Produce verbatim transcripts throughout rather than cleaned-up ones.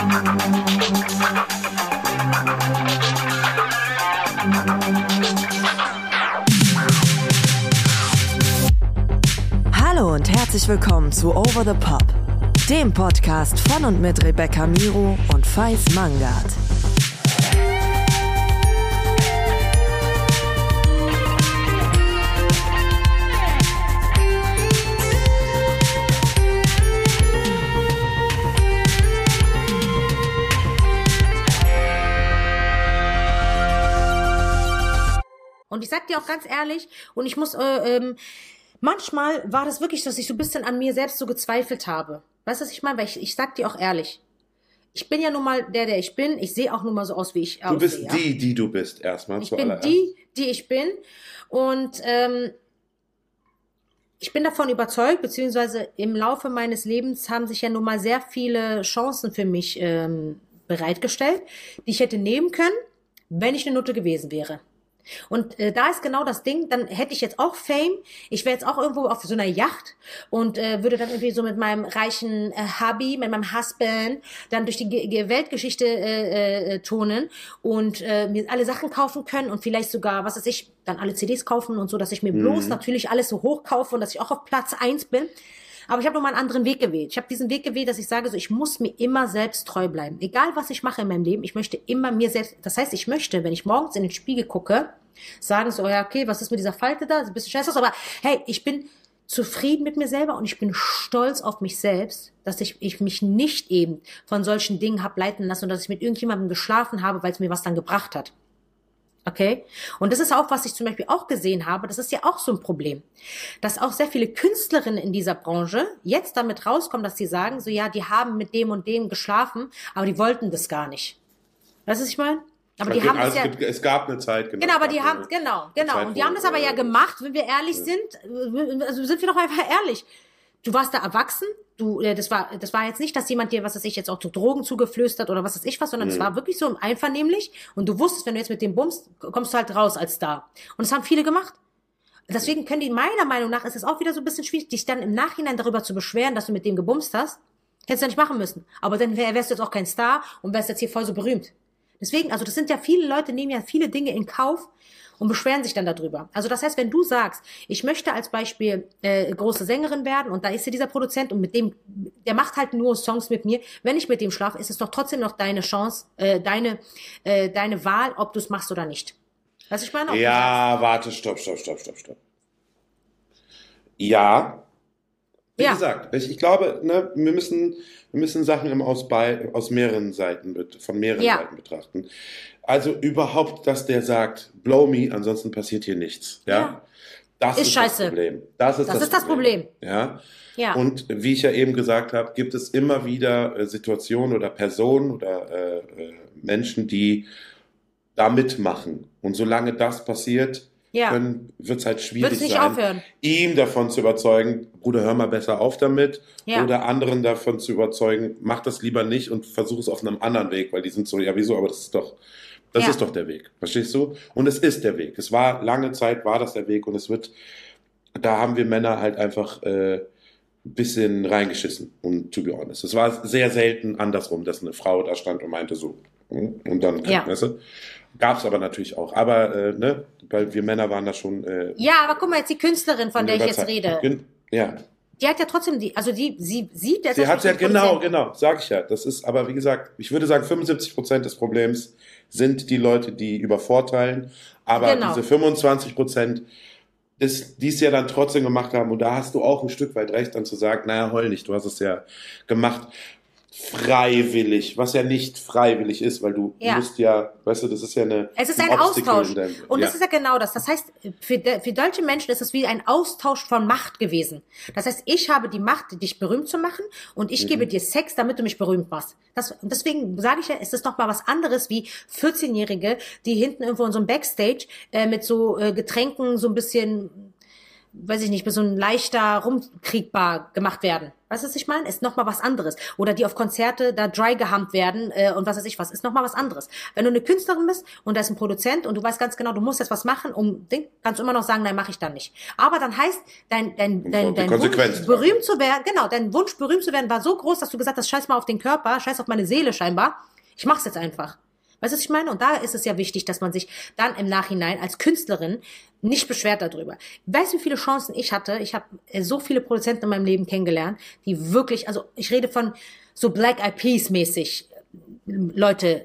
Hallo und herzlich willkommen zu Over the Pop, dem Podcast von und mit Rebecca Miro und Faiz Mangard. Und ich sag dir auch ganz ehrlich, und ich muss, äh, ähm, manchmal war das wirklich, dass ich so ein bisschen an mir selbst so gezweifelt habe. Weißt du, was ich meine? Weil ich, ich sag dir auch ehrlich, ich bin ja nun mal der, der ich bin. Ich sehe auch nun mal so aus, wie ich aussehe. Du bist ja? die, die du bist, erstmal. Ich bin die, die ich bin. Und ähm, ich bin davon überzeugt, beziehungsweise im Laufe meines Lebens haben sich ja nun mal sehr viele Chancen für mich ähm, bereitgestellt, die ich hätte nehmen können, wenn ich eine Nutte gewesen wäre. Und äh, da ist genau das Ding, dann hätte ich jetzt auch Fame, ich wäre jetzt auch irgendwo auf so einer Yacht und äh, würde dann irgendwie so mit meinem reichen äh, Hubby, mit meinem Husband dann durch die Ge- Ge- Weltgeschichte äh, äh, turnen und äh, mir alle Sachen kaufen können und vielleicht sogar, was weiß ich, dann alle C Ds kaufen und so, dass ich mir bloß Mhm. natürlich alles so hoch kaufe und dass ich auch auf Platz eins bin. Aber ich habe noch mal einen anderen Weg gewählt. Ich habe diesen Weg gewählt, dass ich sage, so ich muss mir immer selbst treu bleiben. Egal, was ich mache in meinem Leben, ich möchte immer mir selbst, das heißt, ich möchte, wenn ich morgens in den Spiegel gucke, sagen so, ja, okay, was ist mit dieser Falte da? Ein bisschen scheiße aus, aber hey, ich bin zufrieden mit mir selber und ich bin stolz auf mich selbst, dass ich, ich mich nicht eben von solchen Dingen hab leiten lassen und dass ich mit irgendjemandem geschlafen habe, weil es mir was dann gebracht hat. Okay? Und das ist auch, was ich zum Beispiel auch gesehen habe, das ist ja auch so ein Problem, dass auch sehr viele Künstlerinnen in dieser Branche jetzt damit rauskommen, dass sie sagen, so ja, die haben mit dem und dem geschlafen, aber die wollten das gar nicht. Weißt du, was ich meine? Aber die Okay, haben also das ja... es, gibt, es gab eine Zeit, genau. Genau, aber es die gab haben, eine- genau, eine genau. Zeit, Und die wo, haben das aber ja äh, gemacht, wenn wir ehrlich sind, also sind wir doch einfach ehrlich. Du warst da erwachsen, du, äh, das war, das war jetzt nicht, dass jemand dir, was weiß ich, jetzt auch zu Drogen zugeflüstert oder was weiß ich was, sondern es Mhm. war wirklich so einvernehmlich und du wusstest, wenn du jetzt mit dem bummst, kommst du halt raus als Star. Und das haben viele gemacht. Deswegen können die, meiner Meinung nach, ist es auch wieder so ein bisschen schwierig, dich dann im Nachhinein darüber zu beschweren, dass du mit dem gebumst hast. Hättest du nicht machen müssen. Aber dann wär, wärst du jetzt auch kein Star und wärst jetzt hier voll so berühmt. Deswegen, also das sind ja viele Leute, nehmen ja viele Dinge in Kauf und beschweren sich dann darüber. Also das heißt, wenn du sagst, ich möchte als Beispiel äh, große Sängerin werden und da ist ja dieser Produzent und mit dem, der macht halt nur Songs mit mir, wenn ich mit dem schlafe, ist es doch trotzdem noch deine Chance, äh, deine, äh, deine Wahl, ob du es machst oder nicht. Was ich meine? Ob du sagst, Ja, warte, stopp, stopp, stopp, stopp, stopp. Ja, wie Ja. gesagt, ich, ich glaube, ne, wir müssen, wir müssen Sachen immer aus, bei, aus mehreren Seiten, bet- von mehreren Ja. Seiten betrachten. Also überhaupt, dass der sagt, blow me, ansonsten passiert hier nichts. Ja, Ja. das Ist ist, scheiße. das Problem. Das ist Das das, ist das Problem. Ja. ja. Und wie ich ja eben gesagt habe, gibt es immer wieder äh, Situationen oder Personen oder äh, äh, Menschen, die da mitmachen. Und solange das passiert, Ja. wird es halt Wird schwierig es nicht sein, aufhören. ihm davon zu überzeugen, Bruder, hör mal besser auf damit. Ja. Oder anderen davon zu überzeugen, mach das lieber nicht und versuch es auf einem anderen Weg, weil die sind so, ja wieso, aber das ist doch, das Ja. ist doch der Weg. Verstehst du? Und es ist der Weg. Es war, lange Zeit war das der Weg und es wird, da haben wir Männer halt einfach äh, ein bisschen reingeschissen, um to be honest. Es war sehr selten andersrum, dass eine Frau da stand und meinte so, hm, und dann, Ja. weißt du? Gab es aber natürlich auch. Aber, äh, ne, weil wir Männer waren da schon. Äh, Ja, aber guck mal, jetzt die Künstlerin, von der ich jetzt rede, Gen- Ja. die hat ja trotzdem die, also die, sie sieht, Sie hat ja, die genau, Produzentin. genau, sag ich ja. Das ist, aber wie gesagt, ich würde sagen, fünfundsiebzig Prozent des Problems sind die Leute, die übervorteilen. Aber Genau. diese fünfundzwanzig Prozent, ist, die es ja dann trotzdem gemacht haben, und da hast du auch ein Stück weit recht, dann zu sagen, naja, heul nicht, du hast es ja gemacht. Freiwillig, was ja nicht freiwillig ist, weil du Ja. musst ja, weißt du, das ist ja eine. Es ist ein ein Obstacle Austausch. in deinem- Und ja. das ist ja genau das. Das heißt, für, de, für deutsche Menschen ist es wie ein Austausch von Macht gewesen. Das heißt, ich habe die Macht, dich berühmt zu machen und ich Mhm. gebe dir Sex, damit du mich berühmt machst. Das, und deswegen sage ich ja, es ist noch mal was anderes wie vierzehnjährige, die hinten irgendwo in so einem Backstage äh, mit so äh, Getränken so ein bisschen weiß ich nicht, so ein leichter rumkriegbar gemacht werden. Weißt du, was ich meine? Ist nochmal was anderes. Oder die auf Konzerte da dry gehumpt werden äh, und was weiß ich was, ist nochmal was anderes. Wenn du eine Künstlerin bist und da ist ein Produzent und du weißt ganz genau, du musst jetzt was machen, um Ding, kannst du immer noch sagen, nein, mache ich dann nicht. Aber dann heißt, dein, dein, dein, dein Wunsch, berühmt zu werden, genau, dein Wunsch, berühmt zu werden, war so groß, dass du gesagt hast, scheiß mal auf den Körper, scheiß auf meine Seele scheinbar. Ich mach's jetzt einfach. Weißt du, was ich meine? Und da ist es ja wichtig, dass man sich dann im Nachhinein als Künstlerin nicht beschwert darüber. Weißt du, wie viele Chancen ich hatte? Ich habe so viele Produzenten in meinem Leben kennengelernt, die wirklich, also ich rede von so Black Eyed Peas mäßig Leute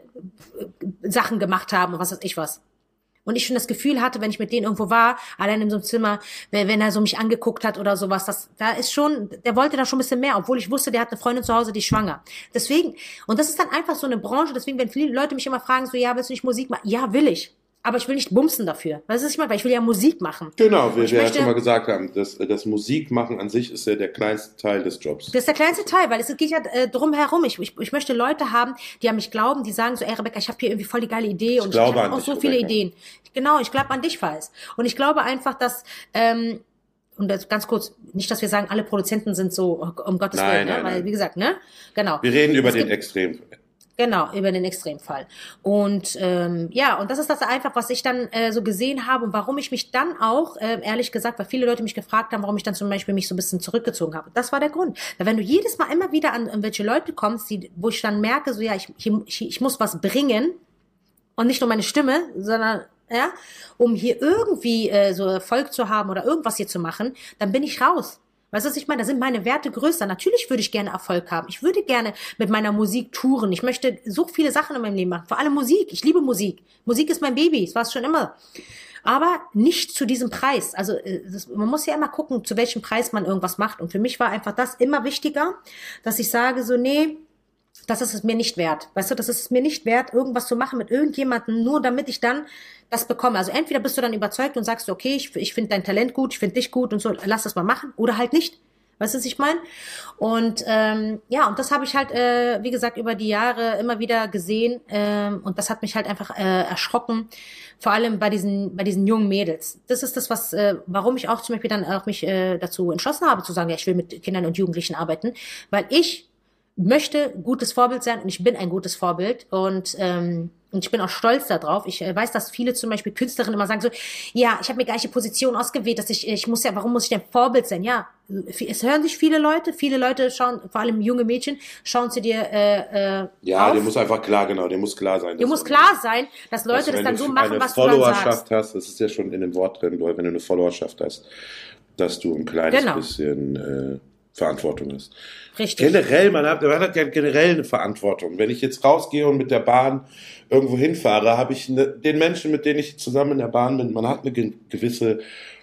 Sachen gemacht haben und was weiß ich was. Und ich schon das Gefühl hatte, wenn ich mit denen irgendwo war, allein in so einem Zimmer, wenn er so mich angeguckt hat oder sowas, das, da ist schon, der wollte da schon ein bisschen mehr, obwohl ich wusste, der hat eine Freundin zu Hause, die ist schwanger. Deswegen, und das ist dann einfach so eine Branche, deswegen, wenn viele Leute mich immer fragen, so, ja, willst du nicht Musik machen? Ja, will ich. Aber ich will nicht bumsen dafür. Weißt du, was ich meine? Weil ich will ja Musik machen. Genau, wie wir ja schon mal gesagt haben, das, das Musikmachen an sich ist ja der kleinste Teil des Jobs. Das ist der kleinste Teil, weil es geht ja äh, drum herum. Ich, ich, ich möchte Leute haben, die an mich glauben, die sagen so, ey Rebecca, ich habe hier irgendwie voll die geile Idee und ich, ich habe auch so dich, viele Rebecca. Ideen. Genau, ich glaube an dich, Faiz. Und ich glaube einfach, dass, ähm, und das ganz kurz, nicht, dass wir sagen, alle Produzenten sind so, um Gottes nein, Willen, nein, ne? Weil, nein. wie gesagt, ne? Genau. Wir reden über es den gibt, Extrem. Genau, über den Extremfall. Und ähm, ja, und das ist das einfach, was ich dann äh, so gesehen habe und warum ich mich dann auch, äh, ehrlich gesagt, weil viele Leute mich gefragt haben, warum ich dann zum Beispiel mich so ein bisschen zurückgezogen habe. Das war der Grund. Weil wenn du jedes Mal immer wieder an, an welche Leute kommst, die, wo ich dann merke, so ja, ich, ich, ich muss was bringen und nicht nur meine Stimme, sondern ja, um hier irgendwie äh, so Erfolg zu haben oder irgendwas hier zu machen, dann bin ich raus. Weißt du, was ich meine? Da sind meine Werte größer. Natürlich würde ich gerne Erfolg haben. Ich würde gerne mit meiner Musik touren. Ich möchte so viele Sachen in meinem Leben machen. Vor allem Musik. Ich liebe Musik. Musik ist mein Baby. Das war es schon immer. Aber nicht zu diesem Preis. Also das, man muss ja immer gucken, zu welchem Preis man irgendwas macht. Und für mich war einfach das immer wichtiger, dass ich sage so, nee, das ist es mir nicht wert. Weißt du, das ist es mir nicht wert, irgendwas zu machen mit irgendjemandem, nur damit ich dann das bekomme. Also entweder bist du dann überzeugt und sagst, okay, ich, ich finde dein Talent gut, ich finde dich gut und so, lass das mal machen, oder halt nicht. Weißt du, was ich meine? Und ähm, ja, und das habe ich halt, äh, wie gesagt, über die Jahre immer wieder gesehen ähm, und das hat mich halt einfach äh, erschrocken, vor allem bei diesen bei diesen jungen Mädels. Das ist das, was, äh, warum ich auch zum Beispiel dann auch mich äh, dazu entschlossen habe, zu sagen, ja, ich will mit Kindern und Jugendlichen arbeiten, weil ich möchte gutes Vorbild sein und ich bin ein gutes Vorbild und ähm, und ich bin auch stolz darauf. Ich äh, weiß, dass viele zum Beispiel Künstlerinnen immer sagen so, ja, ich habe mir gleiche Position ausgewählt, dass ich ich muss ja, warum muss ich denn Vorbild sein? Ja, es hören sich viele Leute, viele Leute schauen, vor allem junge Mädchen, schauen zu dir äh, äh, ja, auf. dir muss einfach klar, genau, dir muss klar sein. Dir muss klar sein, dass Leute das dann so machen, was du dann sagst. Wenn du eine Followerschaft hast, das ist ja schon in dem Wort drin, wenn du eine Followerschaft hast, dass du ein kleines genau. bisschen äh, Verantwortung hast. Richtig. Generell, man hat, man hat ja generell eine Verantwortung. Wenn ich jetzt rausgehe und mit der Bahn irgendwo hinfahre, habe ich eine, den Menschen, mit denen ich zusammen in der Bahn bin, man hat eine ge- gewisse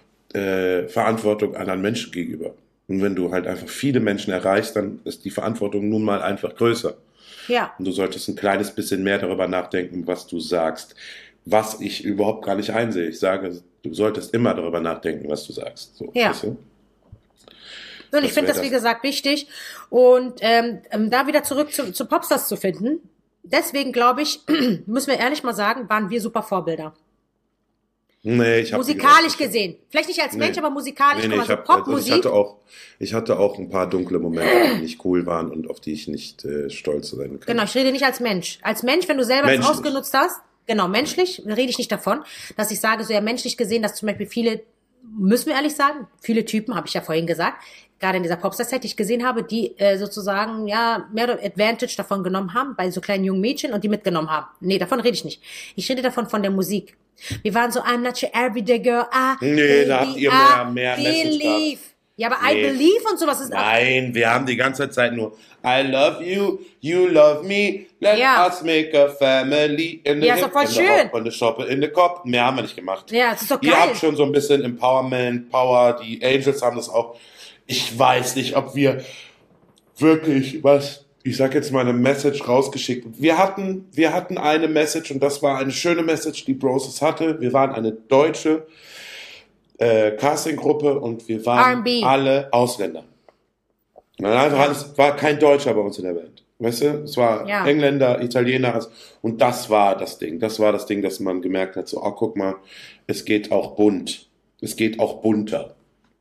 äh, Verantwortung anderen Menschen gegenüber. Und wenn du halt einfach viele Menschen erreichst, dann ist die Verantwortung nun mal einfach größer. Ja. Und du solltest ein kleines bisschen mehr darüber nachdenken, was du sagst. Was ich überhaupt gar nicht einsehe. Ich sage, du solltest immer darüber nachdenken, was du sagst. So, ja. Weißt du? Und ich finde das, wie gesagt, wichtig. Und ähm, da wieder zurück zu, zu Popstars zu finden. Deswegen, glaube ich, müssen wir ehrlich mal sagen, waren wir super Vorbilder. Nee, ich habe musikalisch gesehen. Vielleicht nicht als nee. Mensch, aber musikalisch. Nee, nee, also ich, hab, Popmusik. Also ich, hatte auch, ich hatte auch ein paar dunkle Momente, die nicht cool waren und auf die ich nicht äh, stolz sein kann. Genau, ich rede nicht als Mensch. Als Mensch, wenn du selber es ausgenutzt hast, genau, menschlich, rede ich nicht davon, dass ich sage, so ja menschlich gesehen, dass zum Beispiel viele, müssen wir ehrlich sagen, viele Typen, habe ich ja vorhin gesagt, gerade in dieser Popstar-Zeit, die ich gesehen habe, die äh, sozusagen ja mehr Advantage davon genommen haben, bei so kleinen jungen Mädchen und die mitgenommen haben. Nee, davon rede ich nicht. Ich rede davon von der Musik. Wir waren so, I'm not your everyday girl, ah, nee, baby, da habt ihr ah, mehr, mehr believe. Ja, aber nee. I believe und sowas ist... Nein, wir haben die ganze Zeit nur I love you, you love me, let ja. us make a family in the ja, ist doch voll schön. in the shop, in the cop. Mehr haben wir nicht gemacht. Ja, das ist doch geil. Ihr habt schon so ein bisschen Empowerment, Power, die Angels haben das auch. Ich weiß nicht, ob wir wirklich was, ich sag jetzt mal eine Message rausgeschickt. Wir hatten, wir hatten eine Message und das war eine schöne Message, die Broses hatte. Wir waren eine deutsche äh, Casting-Gruppe und wir waren R and B. alle Ausländer. Es war kein Deutscher bei uns in der Band. Weißt du? Es war ja. Engländer, Italiener und das war das Ding. Das war das Ding, dass man gemerkt hat, so, oh, guck mal, es geht auch bunt. Es geht auch bunter.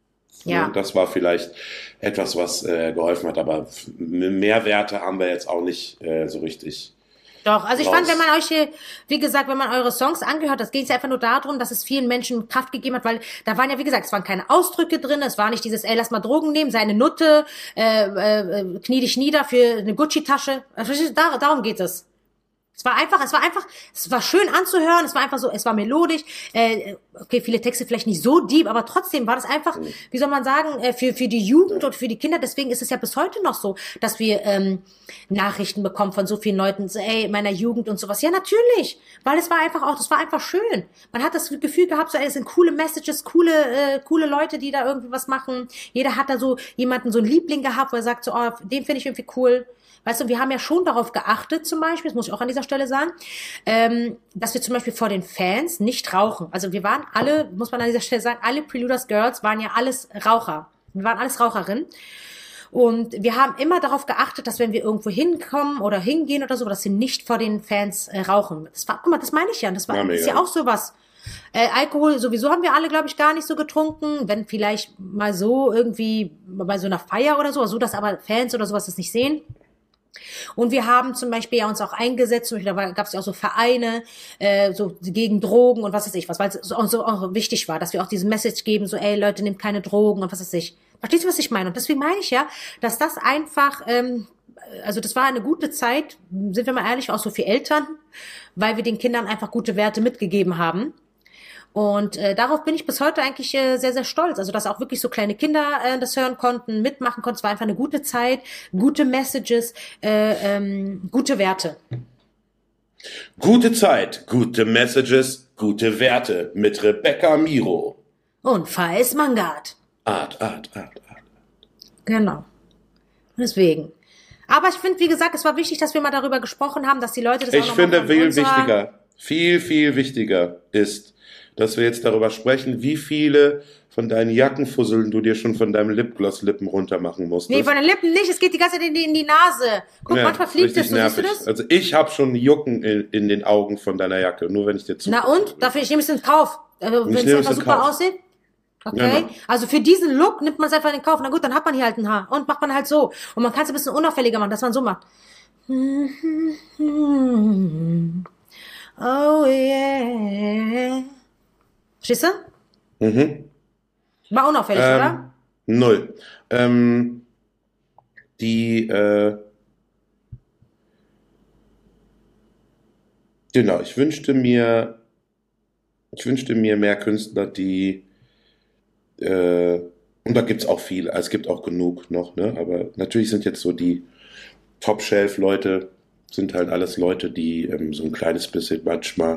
Ja. Ne? Das war vielleicht etwas, was äh, geholfen hat, aber Mehrwerte haben wir jetzt auch nicht äh, so richtig. Doch, also ich raus. fand, wenn man euch, hier, wie gesagt, wenn man eure Songs angehört hat, ging es einfach nur darum, dass es vielen Menschen Kraft gegeben hat, weil da waren ja, wie gesagt, es waren keine Ausdrücke drin, es war nicht dieses, ey, lass mal Drogen nehmen, seine Nutte, äh, äh, knie dich nieder für eine Gucci-Tasche. Dar, darum geht es. Es war einfach, es war einfach, es war schön anzuhören, es war einfach so, es war melodisch, äh, okay, viele Texte vielleicht nicht so deep, aber trotzdem war das einfach, wie soll man sagen, äh, für für die Jugend und für die Kinder, deswegen ist es ja bis heute noch so, dass wir ähm, Nachrichten bekommen von so vielen Leuten, so, ey, meiner Jugend und sowas. Ja, natürlich, weil es war einfach auch, das war einfach schön. Man hat das Gefühl gehabt, so, ey, es sind coole Messages, coole äh, coole Leute, die da irgendwie was machen. Jeder hat da so jemanden, so einen Liebling gehabt, wo er sagt, so, oh, den finde ich irgendwie cool. Weißt du, wir haben ja schon darauf geachtet, zum Beispiel, das muss ich auch an dieser Stelle sagen, ähm, dass wir zum Beispiel vor den Fans nicht rauchen. Also wir waren alle, muss man an dieser Stelle sagen, alle Preluders Girls waren ja alles Raucher. Wir waren alles Raucherinnen. Und wir haben immer darauf geachtet, dass wenn wir irgendwo hinkommen oder hingehen oder so, dass wir nicht vor den Fans äh, rauchen. Das war, guck mal, das meine ich ja. Das war, War ist ja auch sowas. Äh, Alkohol sowieso haben wir alle, glaube ich, gar nicht so getrunken. Wenn vielleicht mal so irgendwie bei so einer Feier oder so, so dass aber Fans oder sowas das nicht sehen. Und wir haben zum Beispiel ja uns auch eingesetzt, zum Beispiel, da gab es ja auch so Vereine, äh, so gegen Drogen und was weiß ich was, weil es so, so auch wichtig war, dass wir auch diese Message geben, so ey Leute, nehmt keine Drogen und was weiß ich. Verstehst du, was ich meine? Und deswegen meine ich ja, dass das einfach, ähm, also das war eine gute Zeit, sind wir mal ehrlich, auch so für Eltern, weil wir den Kindern einfach gute Werte mitgegeben haben. Und äh, darauf bin ich bis heute eigentlich äh, sehr, sehr stolz. Also, dass auch wirklich so kleine Kinder äh, das hören konnten, mitmachen konnten. Es war einfach eine gute Zeit, gute Messages, äh, ähm, gute Werte. Gute Zeit, gute Messages, gute Werte mit Rebecca Miro. Und Faiz Mangard. Art, Art, Art, Art. Genau. Deswegen. Aber ich finde, wie gesagt, es war wichtig, dass wir mal darüber gesprochen haben, dass die Leute das Ich auch noch finde, mal von viel unserer- wichtiger, viel, viel wichtiger ist, dass wir jetzt darüber sprechen, wie viele von deinen Jackenfusseln du dir schon von deinem Lipgloss-Lippen runter machen musstest. Nee, von den Lippen nicht, es geht die ganze Zeit in die, in die Nase. Guck, Ja, manchmal fliegt richtig es, so, siehst du nervig. das? Also ich habe schon Jucken in, in den Augen von deiner Jacke, nur wenn ich dir zu. Na und? Dafür, ich nehme es in Kauf. Also, wenn es nehme einfach es in super Kauf. aussieht. Okay. Genau. Also für diesen Look nimmt man es einfach in Kauf. Na gut, dann hat man hier halt ein Haar. Und macht man halt so. Und man kann es ein bisschen unauffälliger machen, dass man so macht. Oh yeah. Verstehst du? Mhm. War unauffällig, Ähm, oder? Null. Ähm, die, äh, genau, ich wünschte mir, ich wünschte mir mehr Künstler, die, äh, und da gibt's auch viele, also es gibt auch genug noch, ne, aber natürlich sind jetzt so die Top-Shelf-Leute, sind halt alles Leute, die ähm, so ein kleines bisschen manchmal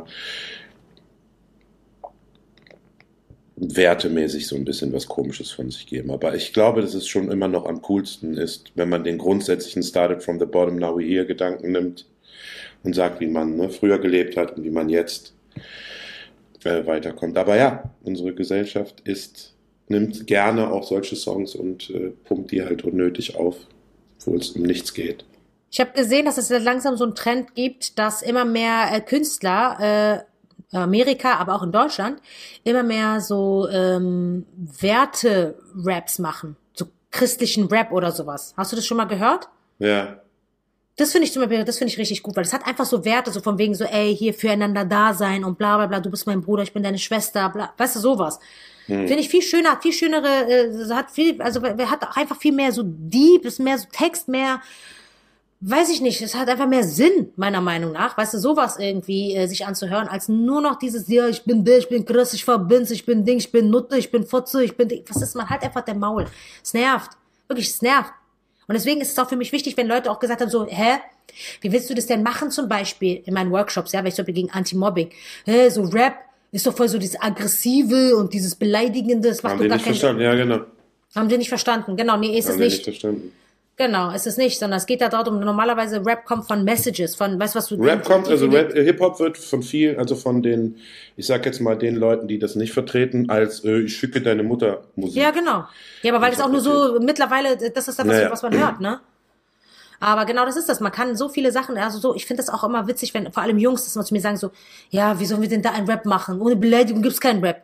wertemäßig so ein bisschen was Komisches von sich geben. Aber ich glaube, dass es schon immer noch am coolsten ist, wenn man den grundsätzlichen Started from the bottom, now we're here Gedanken nimmt und sagt, wie man ne, früher gelebt hat und wie man jetzt äh, weiterkommt. Aber ja, unsere Gesellschaft ist, nimmt gerne auch solche Songs und äh, pumpt die halt unnötig auf, obwohl es um nichts geht. Ich habe gesehen, dass es langsam so einen Trend gibt, dass immer mehr äh, Künstler, äh, Amerika, aber auch in Deutschland, immer mehr so ähm, Werte-Raps machen. So christlichen Rap oder sowas. Hast du das schon mal gehört? Ja. Das finde ich zum Beispiel, das finde ich richtig gut, weil es hat einfach so Werte, so von wegen so, ey, hier füreinander da sein und bla bla bla, du bist mein Bruder, ich bin deine Schwester, bla, weißt du, sowas. Hm. Finde ich viel schöner, hat viel schönere, äh, hat viel, also hat auch einfach viel mehr so Deep, ist mehr so Text, mehr, weiß ich nicht, es hat einfach mehr Sinn, meiner Meinung nach, weißt du, sowas irgendwie äh, sich anzuhören, als nur noch dieses, ja, ich bin der, ich bin Chris, ich verbind's, ich bin Ding, ich bin Nutte, ich bin Fotze, ich bin Ding. Was ist, man halt einfach der Maul. Es nervt. Wirklich, es nervt. Und deswegen ist es auch für mich wichtig, wenn Leute auch gesagt haben, so, hä, wie willst du das denn machen zum Beispiel in meinen Workshops, ja, weil ich zum Beispiel gegen Anti-Mobbing, hä, so Rap ist doch voll so dieses Aggressive und dieses Beleidigende, das macht Haben doch die gar nicht keinen verstanden? Ja, genau. Haben die nicht verstanden, genau, nee, ist es Haben die nicht nicht. verstanden. Genau, ist es nicht, sondern es geht da darum, normalerweise Rap kommt von Messages, von, weißt du, was du... Rap kommt, also Rap, äh, Hip-Hop wird von vielen, also von den, ich sag jetzt mal den Leuten, die das nicht vertreten, als äh, ich schicke deine Mutter Musik. Ja, genau. Ja, aber weil es auch nur so mittlerweile, das ist das, was, Naja. was man hört, ne? Aber genau das ist das. Man kann so viele Sachen, also so, ich finde das auch immer witzig, wenn vor allem Jungs das mal zu mir sagen, so, ja, wie sollen wir denn da einen Rap machen? Ohne Beleidigung gibt's keinen Rap.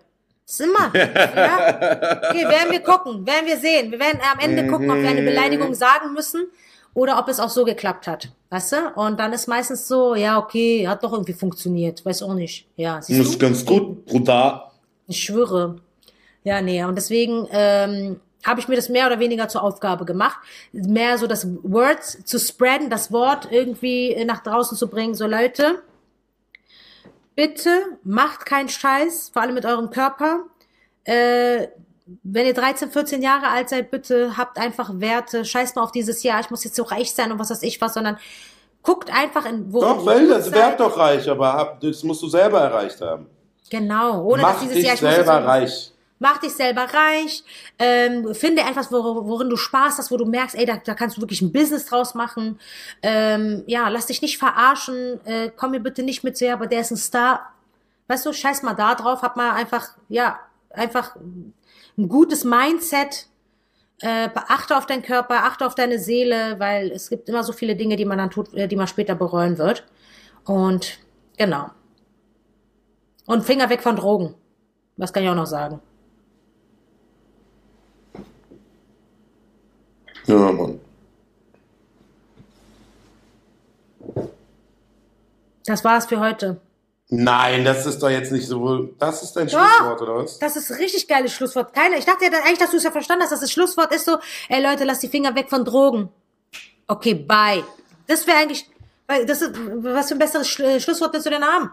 Das ist immer. Ja. Okay, werden wir gucken, werden wir sehen. Wir werden am Ende gucken, ob wir eine Beleidigung sagen müssen oder ob es auch so geklappt hat. Weißt du? Und dann ist meistens so, ja, okay, hat doch irgendwie funktioniert. Weiß auch nicht. Ja, siehst Das ist ganz gut, brutal. Ich schwöre. Ja, nee, und deswegen ähm, habe ich mir das mehr oder weniger zur Aufgabe gemacht, mehr so das Word zu spreaden, das Wort irgendwie nach draußen zu bringen. So, Leute, bitte macht keinen Scheiß, vor allem mit eurem Körper. Äh, wenn ihr dreizehn, vierzehn Jahre alt seid, bitte habt einfach Werte. Scheiß mal auf dieses Jahr, ich muss jetzt so reich sein und was weiß ich was, sondern guckt einfach in... Wo Doch, weil das werd doch reich, aber hab, das musst du selber erreicht haben. Genau, ohne Mach dass dieses dich Jahr... Ich muss selber jetzt so, reich. Mach dich selber reich, ähm, finde etwas, wor worin du Spaß hast, wo du merkst, ey, da, da kannst du wirklich ein Business draus machen. Ähm, ja, lass dich nicht verarschen, äh, komm mir bitte nicht mit so, ja, aber der ist ein Star. Weißt du, scheiß mal da drauf, hab mal einfach, ja, einfach ein gutes Mindset, äh, achte auf deinen Körper, achte auf deine Seele, weil es gibt immer so viele Dinge, die man dann tut, die man später bereuen wird. Und genau. Und Finger weg von Drogen. Was kann ich auch noch sagen? Ja, Mann. Das war's für heute. Nein, das ist doch jetzt nicht so. Das ist dein Doch, Schlusswort, oder was? Das ist ein richtig geiles Schlusswort. Keine, ich dachte ja dann eigentlich, dass du es ja verstanden hast, dass das Schlusswort ist so, ey Leute, lasst die Finger weg von Drogen. Okay, bye. Das wäre eigentlich, weil das ist, was für ein besseres Sch- Schlusswort willst du denn haben?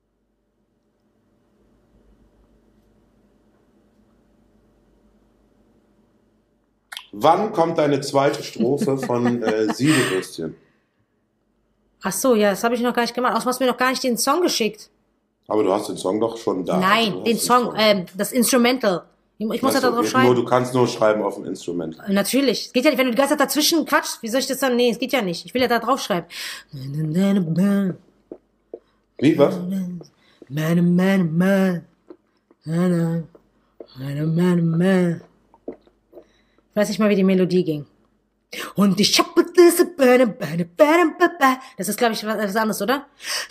Wann kommt deine zweite Strophe von äh, Siedewürstchen? Ach so, ja, das habe ich noch gar nicht gemacht. Außerdem hast du mir noch gar nicht den Song geschickt. Aber du hast den Song doch schon da. Nein, Du den hast Song, ähm, das Instrumental. Ich, ich muss ja Ach so, da drauf geht schreiben. Nur, du kannst nur schreiben auf dem Instrument. Natürlich. Es geht ja nicht, wenn du die ganze Zeit dazwischen quatschst, wie soll ich das dann? Nee, es geht ja nicht. Ich will ja da drauf schreiben. Wie, was? Man, man, man. Man, man, man, man. Ich weiß nicht mal, wie die Melodie ging. Und ich hab diese das ist, glaube ich, was anderes, oder?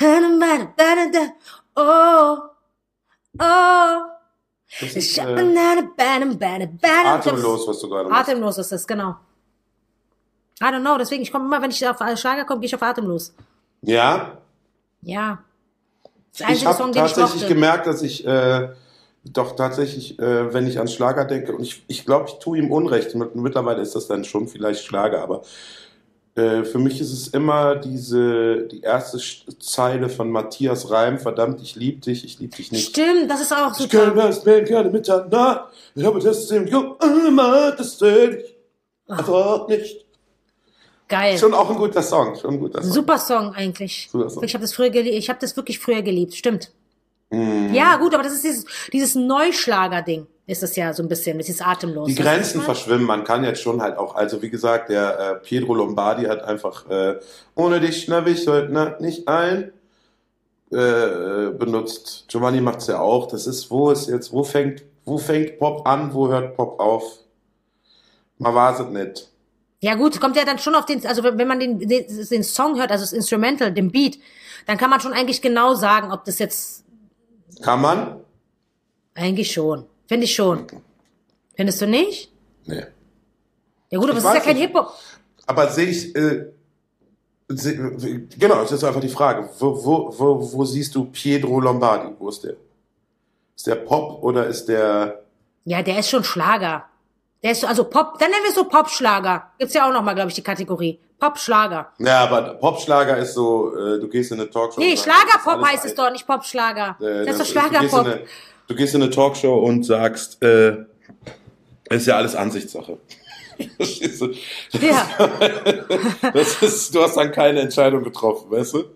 Oh, oh. Das Ich ist hab äh, atemlos, was du gerade machst. Atemlos ist das, genau. I don't know, deswegen, ich komme immer, wenn ich auf Schlager komme, gehe ich auf Atemlos. Ja, Ja. Das ist der ich einzige habe Song, den ich tatsächlich mochte. gemerkt, dass ich äh, doch tatsächlich, äh, wenn ich an Schlager denke, und ich, ich glaube, ich tue ihm Unrecht. Mit- Mittlerweile ist das dann schon vielleicht Schlager, aber äh, für mich ist es immer diese die erste Sch- Zeile von Matthias Reim, verdammt, ich lieb dich, ich lieb dich nicht. Stimmt, das ist auch Ich kann super. das Bild gerne miteinander, ich habe das im immer das dich einfach nicht. Geil. Schon auch ein guter Song, schon ein guter Song. Super Song eigentlich. Super Song. Ich habe das früher geliebt. Ich habe das wirklich früher geliebt. Stimmt. Mhm. Ja, gut, aber das ist dieses, dieses Neuschlager-Ding. Ist das ja so ein bisschen, das ist atemlos. Die Weißt du, Grenzen was ich meine? verschwimmen, man kann jetzt schon halt auch, also wie gesagt, der äh, Pietro Lombardi hat einfach äh, ohne dich schnapp ich heute Nacht nicht ein äh, benutzt. Giovanni macht's ja auch. Das ist, wo ist jetzt, wo fängt, wo fängt Pop an, wo hört Pop auf? Man weiß es nicht. Ja gut, kommt ja dann schon auf den, also wenn wenn man den, den, den Song hört, also das Instrumental, den Beat, dann kann man schon eigentlich genau sagen, ob das jetzt, Kann man? eigentlich schon. Finde ich schon. Findest du nicht? Nee. Ja gut, aber Ich es ist ja weiß kein nicht. Hip-Hop. Aber sehe ich, äh, seh, genau, das ist einfach die Frage. Wo, wo, wo, wo siehst du Pietro Lombardi? Wo ist der? Ist der Pop oder ist der... Ja, der ist schon Schlager. Der ist so, also Pop, dann nennen wir es so Popschlager. Gibt's ja auch nochmal, glaube ich, die Kategorie. Popschlager. Ja, aber Popschlager ist so, äh, du gehst in eine Talkshow. Nee, und sagst, das ist Schlagerpop alles heißt es alt. doch, nicht Popschlager. Äh, Das ist doch du, gehst in Schlagerpop. eine, du gehst in eine Talkshow und sagst, äh, ist ja alles Ansichtssache. Verstehst du? Ja. Das ist, du hast dann keine Entscheidung getroffen, weißt du?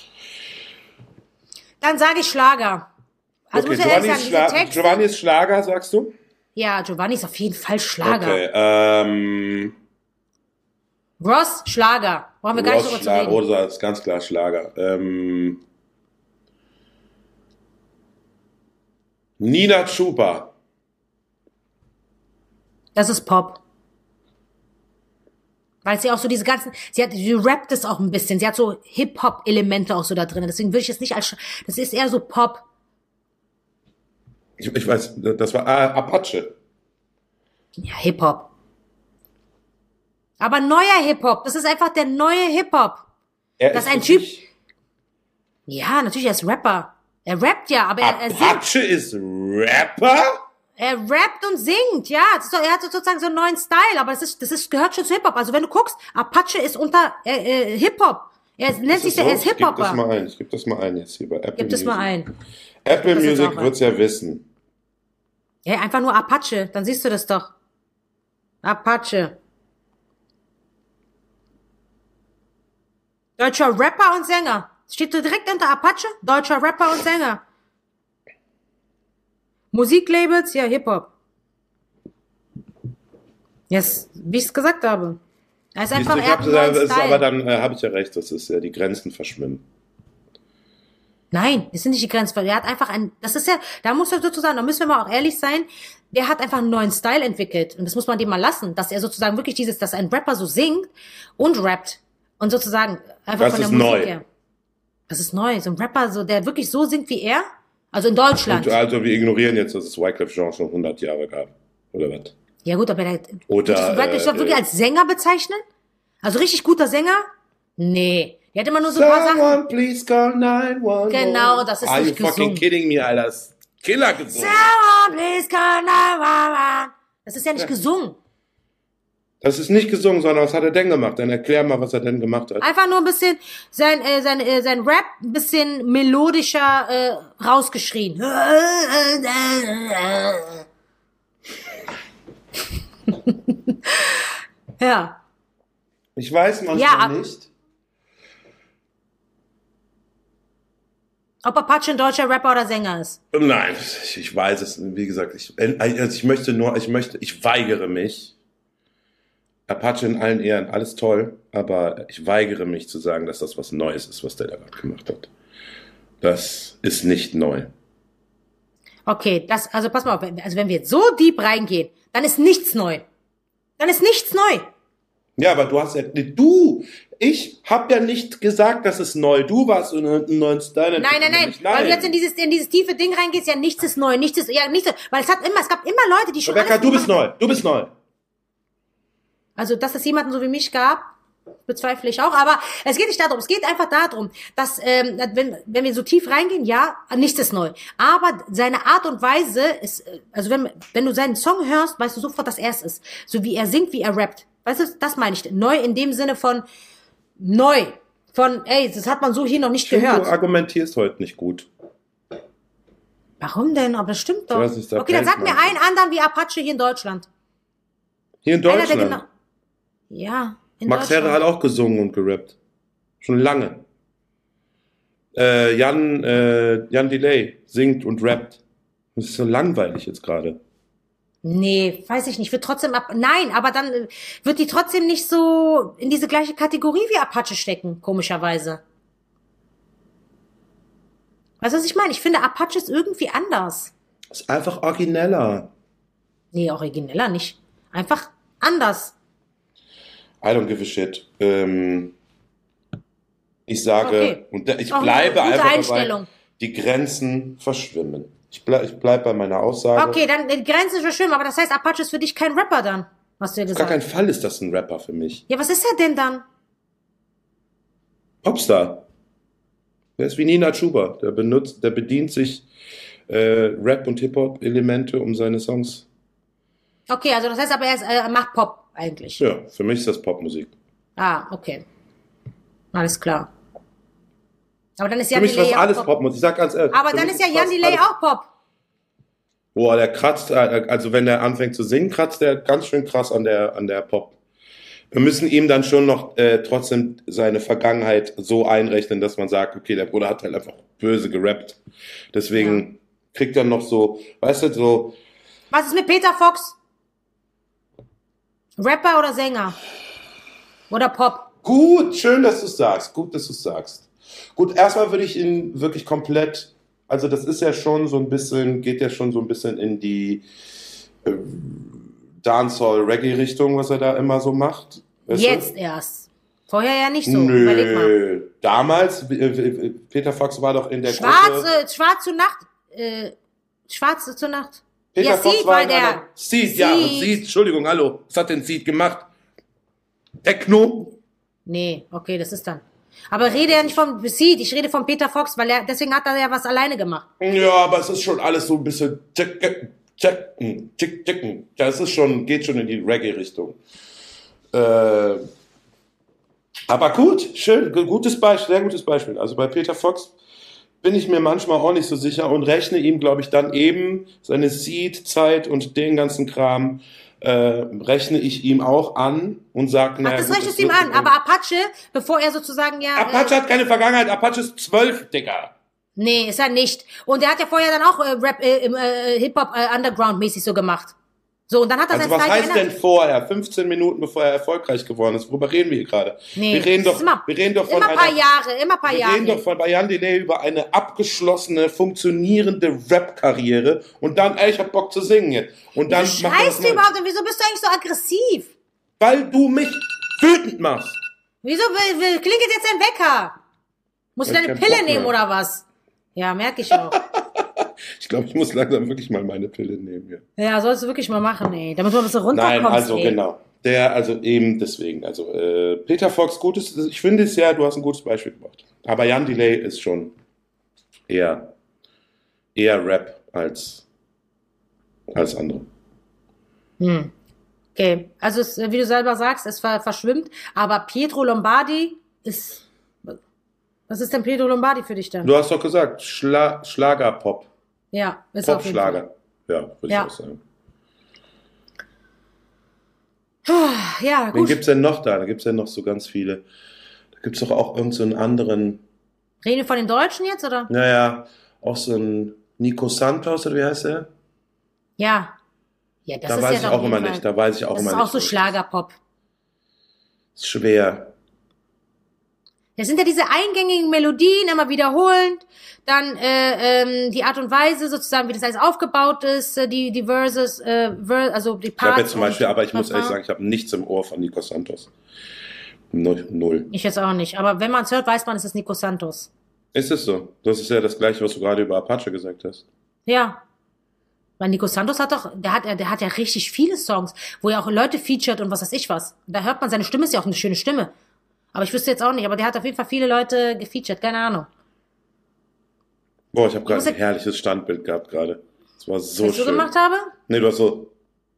Dann sage ich Schlager. Also Okay, muss ich ehrlich Giovanni, sagen, ist diese Schla Texte. Giovanni ist Schlager, sagst du? Ja, Giovanni ist auf jeden Fall Schlager. Okay, ähm, Ross, Schlager. Brauchen wir gar nicht Ross drüber zu Schlager, reden. Rosa ist ganz klar Schlager. Ähm, Nina Chuba. Das ist Pop. Weil sie auch so diese ganzen, sie hat, sie rappt es auch ein bisschen. Sie hat so Hip-Hop-Elemente auch so da drin. Deswegen würde ich es nicht als, Sch- das ist eher so Pop. Ich, ich weiß, das war ah, Apache. Ja, Hip-Hop. Aber neuer Hip-Hop. Das ist einfach der neue Hip-Hop. Er Das ist ist ein für Typ. dich- Ja, natürlich, er ist Rapper. Er rappt ja, aber er, er singt. Apache ist Rapper? Er rappt und singt, ja. Das ist doch, er hat sozusagen so einen neuen Style, aber das ist, das ist, gehört schon zu Hip-Hop. Also wenn du guckst, Apache ist unter äh, äh, Hip-Hop. Er nennt Ist sich, das er ist so? Ich gebe das Hip-Hopper. mal ein. Ich gebe das mal ein jetzt hier bei Apple Gib das Music. mal ein. Apple das jetzt Music auch wird's ja wissen. Ja, einfach nur Apache, dann siehst du das doch. Apache. Deutscher Rapper und Sänger. Steht so direkt unter Apache, deutscher Rapper und Sänger. Musiklabels, ja, Hip-Hop. Yes, wie ich es gesagt habe. Er ist einfach, Siehst du, ich er hat hab, einen neuen das ist, Style. aber dann äh, habe ich ja recht, das ist ja die Grenzen verschwimmen. Nein, das sind nicht die Grenzen. Er hat einfach ein, das ist ja, da muss er sozusagen, da müssen wir mal auch ehrlich sein, der hat einfach einen neuen Style entwickelt. Und das muss man dem mal lassen, dass er sozusagen wirklich dieses, dass ein Rapper so singt und rappt. Und sozusagen einfach Das von der ist Musik neu. her. Das ist neu. So ein Rapper, so, der wirklich so singt wie er. Also in Deutschland. Und also wir ignorieren jetzt, dass es Wyclef Jean schon hundert Jahre gab. Oder was? Ja gut, aber der, Oder, würdest du Wyclef Jean äh, wirklich äh, als Sänger bezeichnen? Also richtig guter Sänger? Nee. Der hat immer nur so ein paar Sachen. Someone please call nine one one. Genau, das ist Are nicht you fucking gesungen. kidding me, Alter? Das ist Killer gesungen. Someone please call nine one one. Das ist ja nicht gesungen. Das ist nicht gesungen, sondern was hat er denn gemacht? Dann erklär mal, was er denn gemacht hat. Einfach nur ein bisschen sein, äh, sein, äh, sein Rap ein bisschen melodischer äh, rausgeschrien. Ja. Ich weiß manchmal Ja, ab- nicht. Ob Apache ein deutscher Rapper oder Sänger ist. Nein, ich, ich weiß es. Wie gesagt, ich, also ich möchte nur, ich möchte, ich weigere mich. Apache in allen Ehren, alles toll, aber ich weigere mich zu sagen, dass das was Neues ist, was der da gerade gemacht hat. Das ist nicht neu. Okay, das, also pass mal auf, wenn- also wenn wir jetzt so deep reingehen, dann ist nichts neu. Dann ist nichts neu. Ja, aber du hast ja, du, ich habe ja nicht gesagt, das ist neu. Du warst in einen neuen Style. Nein, nein, nein, Nicht, weil du jetzt in dieses, in dieses tiefe Ding reingehst, ja, nichts ist neu, nichts ist, ja, nichts, weil es hat immer, es gab immer Leute, die schon Rebecca, alles du bist gemacht- neu, du bist neu. Also, dass es jemanden so wie mich gab, bezweifle ich auch. Aber es geht nicht darum. Es geht einfach darum, dass, ähm, wenn, wenn wir so tief reingehen, ja, nichts ist neu. Aber seine Art und Weise ist, äh, also wenn, wenn du seinen Song hörst, weißt du sofort, dass er es ist. So wie er singt, wie er rappt. Weißt du, das meine ich. Neu in dem Sinne von neu. Von, ey, das hat man so hier noch nicht Ich finde, gehört. du argumentierst heute nicht gut. Warum denn? Aber das stimmt doch. Ich weiß nicht, da Okay, dann sag mir brennt einen anderen wie Apache hier in Deutschland. Hier in Einer, der Deutschland. genau. Ja, in Max Deutschland. Herre hat auch gesungen und gerappt. Schon lange. Äh, Jan, äh, Jan Delay singt und rappt. Das ist so langweilig jetzt gerade. Nee, weiß ich nicht. Wird trotzdem ab. Nein, aber dann äh, wird die trotzdem nicht so in diese gleiche Kategorie wie Apache stecken, komischerweise. Weißt du, was ich meine? Ich finde, Apache ist irgendwie anders. Ist einfach origineller. Nee, origineller nicht. Einfach anders. I don't give a shit. Ähm, ich sage, Okay. und da- ich Auch eine bleibe gute einfach Einstellung. dabei, die Grenzen verschwimmen. Ich bleib, ich bleib bei meiner Aussage. Okay, dann die Grenze ist schon schlimm, aber das heißt, Apache ist für dich kein Rapper dann, hast du ja Auf gar gesagt. keinen Fall ist das ein Rapper für mich. Ja, was ist er denn dann? Popstar. Der ist wie Nina Chuba. Der benutzt, der bedient sich äh, Rap- und Hip-Hop-Elemente um seine Songs. Okay, also das heißt aber, er, ist, äh, er macht Pop eigentlich. Ja, für mich ist das Popmusik. Ah, okay. Alles klar. Aber dann ist Für Jan mich ist das Delay auch alles Pop. Popmusik. Ich sag ganz ehrlich. Aber für dann mich ist ja Jan fast Delay alles- auch Pop. Boah, der kratzt, äh, also wenn der anfängt zu singen, kratzt der ganz schön krass an der, an der Pop. Wir müssen ihm dann schon noch äh, trotzdem seine Vergangenheit so einrechnen, dass man sagt, okay, der Bruder hat halt einfach böse gerappt. Deswegen kriegt er noch so, weißt du, so, Was ist mit Peter Fox? Rapper oder Sänger? Oder Pop? gut, schön, dass du es sagst, gut, dass du es sagst. Gut, erstmal würde ich ihn wirklich komplett, also das ist ja schon so ein bisschen, geht ja schon so ein bisschen in die äh, Dancehall-Reggae-Richtung, was er da immer so macht. Weißt du? Jetzt erst. Vorher ja nicht so. Überleg mal. Nö, damals, äh, äh, Peter Fox war doch in der Schwarze, Gruppe. schwarze Nacht, äh, Schwarze zur Nacht. Peter ja, Fox Seed war war in der. einer... Seed, ja, und Seed, Entschuldigung, hallo. Was hat denn Seed gemacht? Techno? Nee, okay, das ist dann. Aber rede ja nicht vom Seed, ich rede von Peter Fox, weil er, deswegen hat er ja was alleine gemacht. Ja, aber es ist schon alles so ein bisschen checken, checken, checken, checken. Das ist schon, geht schon in die Reggae-Richtung. Äh, aber gut, schön, gutes Beispiel, sehr gutes Beispiel. Also bei Peter Fox bin ich mir manchmal auch nicht so sicher und rechne ihm, glaube ich, dann eben seine Seed-Zeit und den ganzen Kram äh, rechne ich ihm auch an und sage, Ach, das rechnest du ihm an, aber Apache, bevor er sozusagen ja... Apache äh, hat keine Vergangenheit, Apache ist zwölf, Digga. Nee, ist er nicht. Und er hat ja vorher dann auch äh, Rap, äh, im, äh, Hip-Hop äh, Underground-mäßig so gemacht. So, und dann hat er Also sein was Style heißt geändert. denn vorher? fünfzehn Minuten bevor er erfolgreich geworden ist. Worüber reden wir hier gerade? Nee, wir reden das doch, ist immer, wir reden doch von immer ein paar einer, Jahre, immer ein paar wir Jahre. reden doch von Bayan Delay über eine abgeschlossene, funktionierende Rap-Karriere und dann, ey, ich hab Bock zu singen jetzt. Und dann Wieso macht er schreist das du neu. überhaupt und wieso bist du eigentlich so aggressiv? Weil du mich wütend machst. Wieso will, will, klingelt jetzt ein Wecker? Musst du Weil ich deine keinen Pille Bock nehmen mehr. oder was? Ja, merke ich auch. Ich glaube, ich muss langsam wirklich mal meine Pille nehmen hier. Ja, sollst du wirklich mal machen, ey. Damit du ein bisschen runterkommst, Nein, also ey. genau. Der, also eben deswegen. Also äh, Peter Fox, gutes, ich finde es ja, du hast ein gutes Beispiel gebracht. Aber Jan Delay ist schon eher, eher Rap als, als andere. Hm. Okay, also es, wie du selber sagst, es ver verschwimmt, aber Pietro Lombardi ist... Was ist denn Pietro Lombardi für dich dann? Du hast doch gesagt, Schla Schlagerpop. Ja, ist auf jeden Fall. Popschlager. Ja, würde Ja. ich auch sagen. Ja, Wen gut. gibt's denn noch da? Da gibt's ja noch so ganz viele. Da gibt's doch auch irgend so einen anderen, Reden wir von den Deutschen jetzt, oder? naja, auch so ein Nico Santos, oder wie heißt der? Ja. Ja, das Da ist weiß ja ich doch auch auf jeden immer Fall. nicht. Da weiß ich auch Das immer ist nicht. auch so Schlagerpop. Ist schwer. Das sind ja diese eingängigen Melodien, immer wiederholend. Dann äh, ähm, die Art und Weise sozusagen, wie das alles aufgebaut ist, äh, die, die Verses, äh, Ver also die Ich Parts. habe jetzt zum Beispiel, und aber ich muss ehrlich Refrain. sagen, ich habe nichts im Ohr von Nico Santos. Null. Null. Ich jetzt auch nicht. Aber wenn man es hört, weiß man, es ist Nico Santos. Ist es so? Das ist ja das Gleiche, was du gerade über Apache gesagt hast. Ja. Weil Nico Santos hat doch, der hat, der hat ja richtig viele Songs, wo er auch Leute featured und was weiß ich was. Da hört man, seine Stimme ist ja auch eine schöne Stimme. Aber ich wüsste jetzt auch nicht, aber der hat auf jeden Fall viele Leute gefeatured, keine Ahnung. Boah, ich habe gerade muss ein ich- herrliches Standbild gehabt gerade. Das war so Was ich so schön. gemacht habe? Nee, du hast so.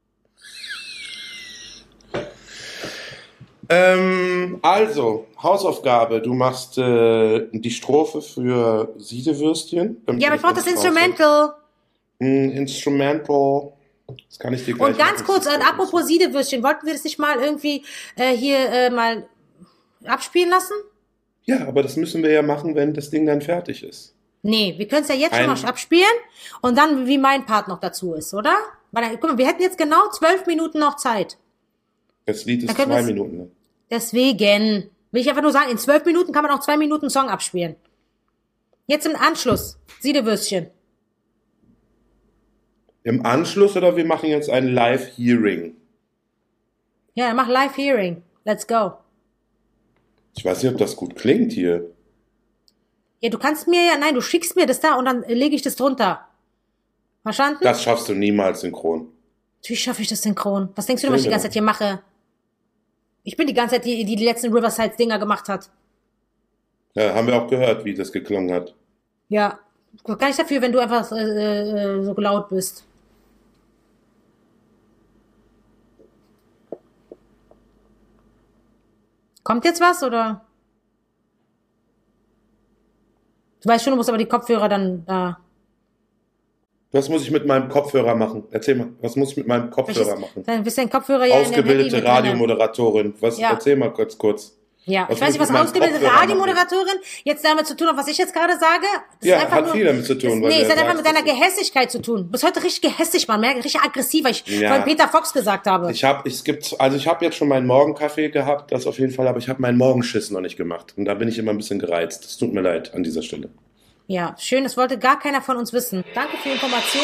Ähm, also, Hausaufgabe. Du machst äh, die Strophe für Siedewürstchen. damit Ja, aber du ich brauche das nicht Instrumental. Ein Instrumental. Das kann ich dir gleich Und ganz machen. kurz, und apropos Siedewürstchen, wollten wir das nicht mal irgendwie äh, hier äh, mal abspielen lassen? Ja, aber das müssen wir ja machen, wenn das Ding dann fertig ist. Nee, wir können es ja jetzt schon Ein- mal abspielen und dann, wie mein Part noch dazu ist, oder? Weil, guck mal, wir hätten jetzt genau zwölf Minuten noch Zeit. Das Lied ist Dann können zwei wir's- Minuten lang. Deswegen will ich einfach nur sagen, in zwölf Minuten kann man auch zwei Minuten Song abspielen. Jetzt im Anschluss, Siedewürstchen. Im Anschluss oder wir machen jetzt ein Live-Hearing? Ja, mach Live-Hearing. Let's go. Ich weiß nicht, ob das gut klingt hier. Ja, du kannst mir ja, nein, du schickst mir das da und dann äh, lege ich das drunter. Verstanden? Das schaffst du niemals synchron. Natürlich schaffe ich das synchron. Was denkst du, was ich die Genau. ganze Zeit hier mache? Ich bin die ganze Zeit die, die die letzten Riverside-Dinger gemacht hat. Ja, haben wir auch gehört, wie das geklungen hat. Ja, gar nicht dafür, wenn du einfach äh, äh, so laut bist. Kommt jetzt was, oder? Du weißt schon, du musst aber die Kopfhörer dann da... Was muss ich mit meinem Kopfhörer machen? Erzähl mal, was muss ich mit meinem Kopfhörer Welches- machen? Dann bist dein Kopfhörer ja in dem Handy Ausgebildete mit drin. Radiomoderatorin. Was, Ja. Erzähl mal kurz, kurz. Ja, Was ich weiß nicht, was muss ich mit meinem ausgebildete Kopfhörer Radiomoderatorin jetzt damit zu tun hat, was ich jetzt gerade sage. Das Ja, ist einfach hat nur, viel damit zu tun, Das, weil nee, du es ja hat einfach sagst, mit deiner dass ich- Gehässigkeit zu tun. Du bist heute richtig gehässig, man. Merke, richtig aggressiv, weil ich Ja. von Peter Fox gesagt habe. Ich habe, es gibt, also ich habe jetzt schon meinen Morgenkaffee gehabt, das auf jeden Fall, aber ich habe meinen Morgenschiss noch nicht gemacht. Und da bin ich immer ein bisschen gereizt. Es tut mir leid an dieser Stelle. Ja, schön, das wollte gar keiner von uns wissen. Danke für die Information.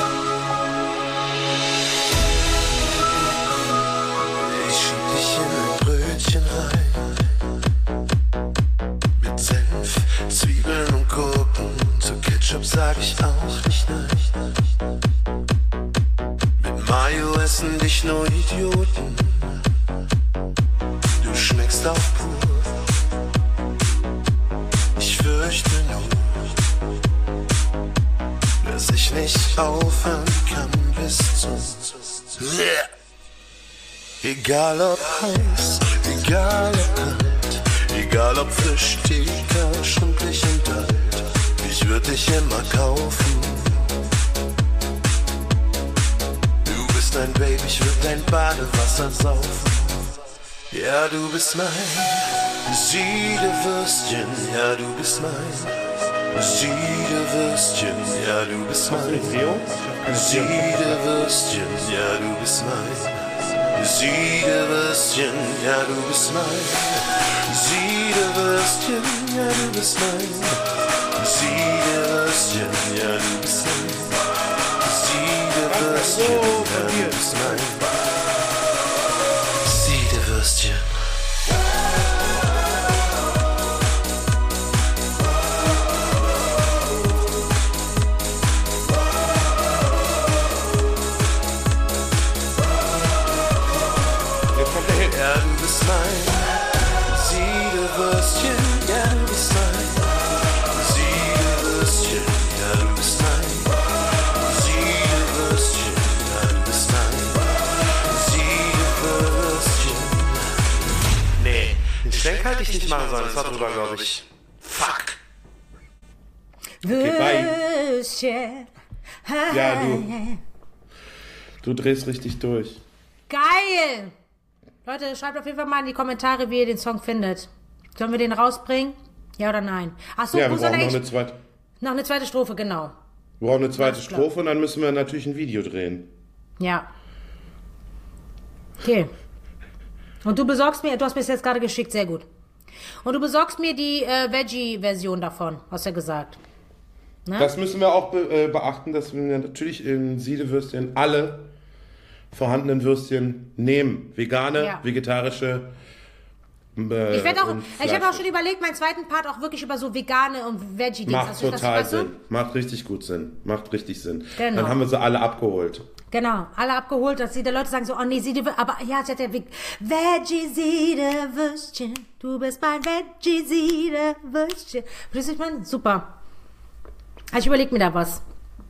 Ich schieb dich in Mayo essen dich nur Idioten. Du schmeckst auch pur. Ich fürchte nur, dass ich nicht aufhören kann bis zum Egal ob heiß, egal ob kalt, egal ob frisch, dicker, schrumpelig und alt, ich würd dich immer kaufen. Du bist ein Baby, ich würd dein Badewasser saufen. Ja, du bist mein Siedewürstchen, ja, du bist mein Siedewürstchen, ja, du bist mein Siedewürstchen, ja, du bist mein Siedewürstchen, ja, du bist mein Siedewürstchen, ja, du bist mein Siedewürstchen, ja, du bist mein Siedewürstchen, ja, du bist mein Siedewürstchen. Ja, du bist mein Siedewürstchen, ja, du bist mein Siedewürstchen, ja, du bist mein Siedewürstchen, ja, du bist mein Siedewürstchen. Nee, den Schwenk halt ich nicht machen sollen, das war drüber, glaube ich. Fuck. Würstchen. Ja, du. Du drehst richtig durch. Geil! Leute, schreibt auf jeden Fall mal in die Kommentare, wie ihr den Song findet. Sollen wir den rausbringen? Ja oder nein? Achso, Ja, wo wir soll brauchen er noch eine eigentlich... zweite. Noch eine zweite Strophe, genau. Wir brauchen eine zweite Alles klar. Strophe und dann müssen wir natürlich ein Video drehen. Ja. Okay. Und du besorgst mir, du hast mir das jetzt gerade geschickt, sehr gut. Und du besorgst mir die äh, Veggie-Version davon, hast du ja gesagt. Ne? Das müssen wir auch be äh, beachten, dass wir natürlich in Siedewürstchen alle vorhandenen Würstchen nehmen. Vegane, Ja. vegetarische. Äh, Ich werde auch, und ich habe auch Fleisch. schon überlegt, meinen zweiten Part auch wirklich über so vegane und Veggie-Dings. Macht Also, das- total weißt du? Sinn. Macht richtig gut Sinn. Macht richtig Sinn. Genau. Dann haben wir sie alle abgeholt. Genau, alle abgeholt, dass die Leute sagen so, oh nee, Siede, aber ja, sie hat ja Ve- Veggie-Siede-Würstchen, du bist mein Veggie-Siede-Würstchen. Verstehst du, ich meine? Super. Also ich überleg mir da was.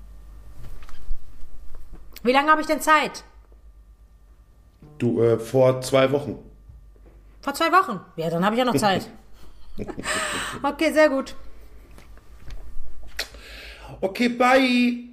Wie lange habe ich denn Zeit? Du, äh, vor zwei Wochen. Vor zwei Wochen. Ja, dann habe ich ja noch Zeit. Okay, sehr gut. Okay, bye.